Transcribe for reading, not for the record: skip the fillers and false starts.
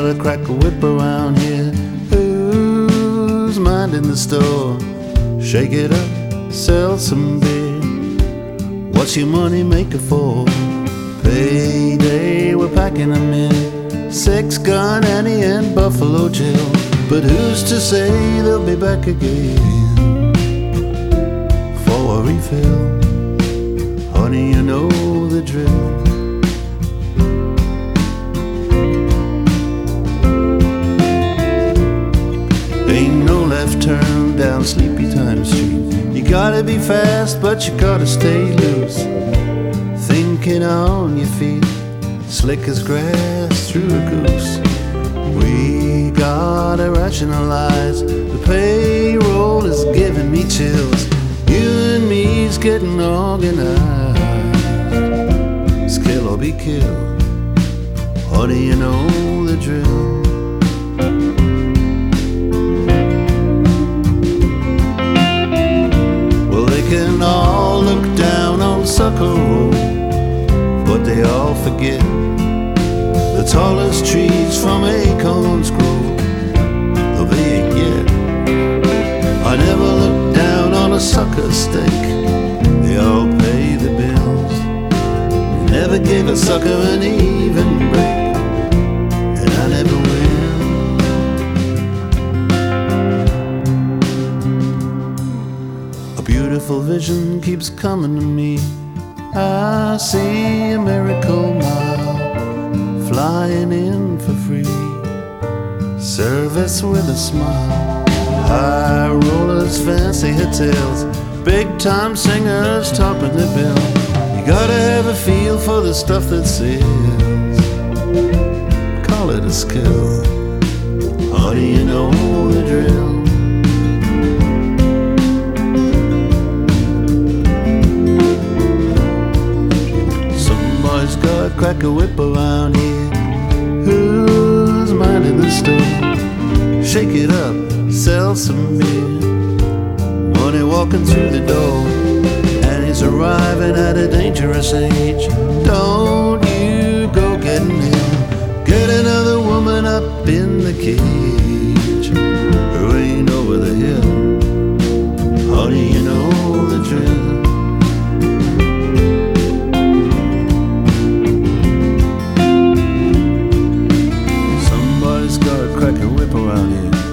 got a crack a whip around here? Who's minding the store? Shake it up, sell some beer. What's your money maker for? Payday, we're packing them in. Six Gun Annie and Buffalo Jill. But who's to say they'll be back again for a refill? Honey, you know the drill. Ain't no left turn down Sleepy Time Street. You gotta be fast, but you gotta stay loose. Thinking on your feet, slick as grass through a goose. We gotta rationalize. The payroll is giving me chills. You and me's getting organized. Skill or be killed. Honey, you know the drill. Can all look down on Sucker Road, but they all forget the tallest trees from Acorns grow. Though they ain't yet. I never looked down on a sucker steak. They all pay the bills. Never gave a sucker an even break, and I never will. Beautiful vision keeps coming to me. I see a Miracle Mile flying in for free. Service with a smile. High rollers, fancy hotels, big time singers topping the bill. You gotta have a feel for the stuff that sells. Call it a skill. Honey, you know the drill. Got a crack a whip around here. Who's minding the store? Shake it up, sell some beer. Money walking through the door, and he's arriving at a dangerous age. Don't you go getting him. Get another woman up in the cage who ain't over the hill. Honey, you know the drill. Crack a whip around here.